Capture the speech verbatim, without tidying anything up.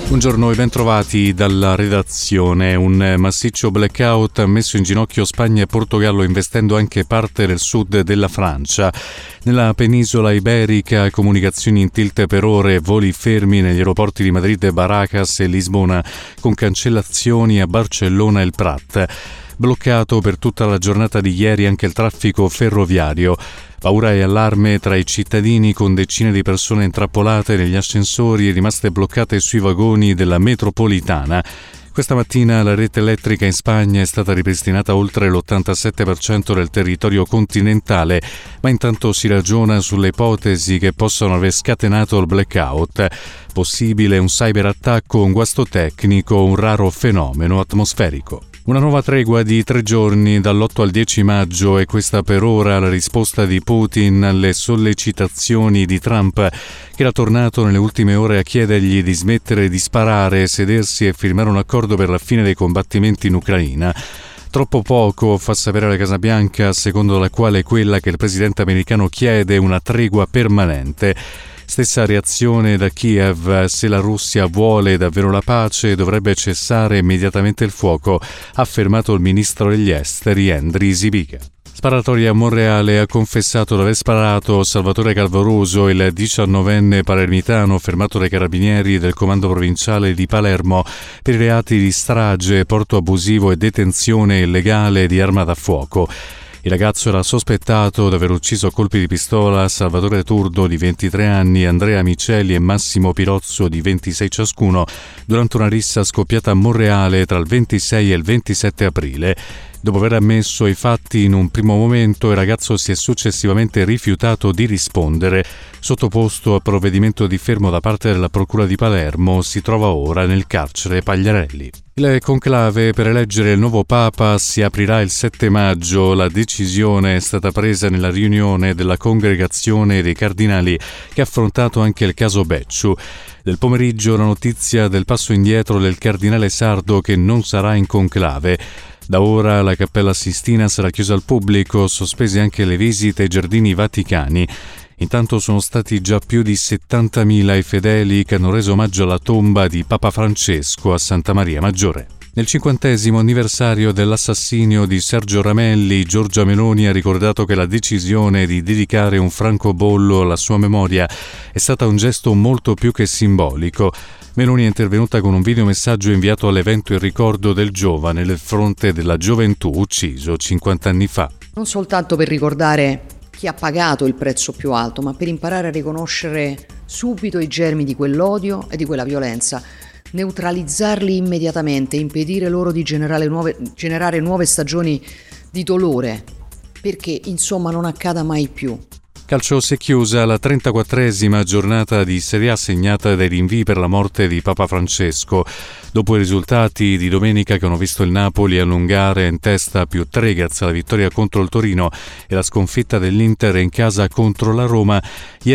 Buongiorno e ben trovati dalla redazione. Un massiccio blackout ha messo in ginocchio Spagna e Portogallo, investendo anche parte del sud della Francia. Nella penisola iberica, comunicazioni in tilt per ore, voli fermi negli aeroporti di Madrid, Barajas e Lisbona, con cancellazioni a Barcellona e il Prat. Bloccato per tutta la giornata di ieri anche il traffico ferroviario. Paura e allarme tra i cittadini, con decine di persone intrappolate negli ascensori e rimaste bloccate sui vagoni della metropolitana. Questa mattina la rete elettrica in Spagna è stata ripristinata oltre l'ottantasette per cento del territorio continentale, ma intanto si ragiona sulle ipotesi che possano aver scatenato il blackout. Possibile un cyberattacco, un guasto tecnico, un raro fenomeno atmosferico. Una nuova tregua di tre giorni dall'otto al dieci maggio è questa per ora la risposta di Putin alle sollecitazioni di Trump, che era tornato nelle ultime ore a chiedergli di smettere di sparare, sedersi e firmare un accordo per la fine dei combattimenti in Ucraina. Troppo poco, fa sapere la Casa Bianca, secondo la quale quella che il presidente americano chiede è una tregua permanente. Stessa reazione da Kiev: se la Russia vuole davvero la pace dovrebbe cessare immediatamente il fuoco, ha affermato il ministro degli esteri Andriy Sybiga. Sparatoria a Monreale, ha confessato di aver sparato Salvatore Calvaruso, il diciannovenne palermitano fermato dai carabinieri del comando provinciale di Palermo per i reati di strage, porto abusivo e detenzione illegale di arma da fuoco. Il ragazzo era sospettato di aver ucciso a colpi di pistola Salvatore Turdo, di ventitré anni, Andrea Miceli e Massimo Pirozzo, di ventisei ciascuno, durante una rissa scoppiata a Monreale tra il ventisei e il ventisette aprile. Dopo aver ammesso i fatti in un primo momento, il ragazzo si è successivamente rifiutato di rispondere. Sottoposto a provvedimento di fermo da parte della Procura di Palermo, si trova ora nel carcere Pagliarelli. Il conclave per eleggere il nuovo Papa si aprirà il sette maggio. La decisione è stata presa nella riunione della Congregazione dei Cardinali, che ha affrontato anche il caso Becciu. Del pomeriggio la notizia del passo indietro del cardinale sardo, che non sarà in conclave. Da ora la Cappella Sistina sarà chiusa al pubblico, sospese anche le visite ai giardini vaticani. Intanto sono stati già più di settantamila i fedeli che hanno reso omaggio alla tomba di Papa Francesco a Santa Maria Maggiore. Nel cinquantesimo anniversario dell'assassinio di Sergio Ramelli, Giorgia Meloni ha ricordato che la decisione di dedicare un francobollo alla sua memoria è stata un gesto molto più che simbolico. Meloni è intervenuta con un videomessaggio inviato all'evento in ricordo del giovane del fronte della gioventù ucciso cinquanta anni fa. Non soltanto per ricordare chi ha pagato il prezzo più alto, ma per imparare a riconoscere subito i germi di quell'odio e di quella violenza, neutralizzarli immediatamente, impedire loro di generare nuove, generare nuove stagioni di dolore, perché insomma non accada mai più. Calcio si è chiusa la trentaquattresima giornata di Serie A, segnata dai rinvii per la morte di Papa Francesco. Dopo i risultati di domenica che hanno visto il Napoli allungare in testa più tre grazie alla vittoria contro il Torino e la sconfitta dell'Inter in casa contro la Roma, ieri